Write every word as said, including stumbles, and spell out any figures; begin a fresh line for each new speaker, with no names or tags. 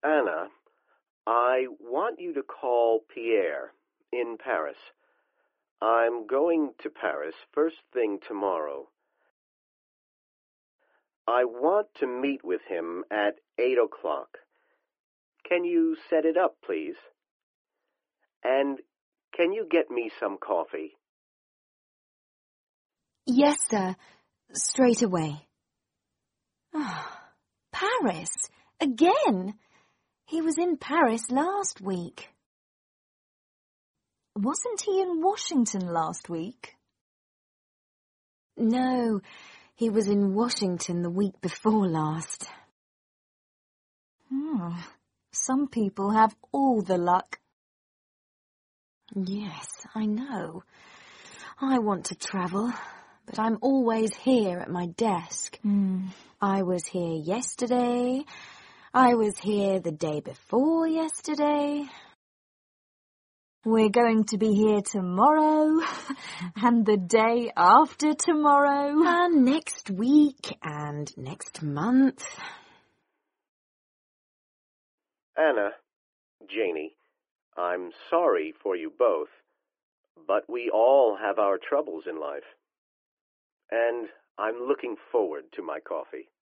Anna, I want you to call Pierre in Paris. I'm going to Paris first thing tomorrow. I want to meet with him at eight o'clock. Can you set it up, please? And can you get me some coffee?
Yes, sir. Straight away. Oh, Paris? Again? He was in Paris last week.
Wasn't he in Washington last week?
No, he was in Washington the week before last.
Hmm. Some people have all the luck.
Yes, I know. I want to travel, but I'm always here at my desk.
Mm.
I was here yesterday. I was here the day before yesterday.
We're going to be here tomorrow, and the day after tomorrow.
And next week, and next month.
Anna, Janie, I'm sorry for you both, but we all have our troubles in life. And I'm looking forward to my coffee.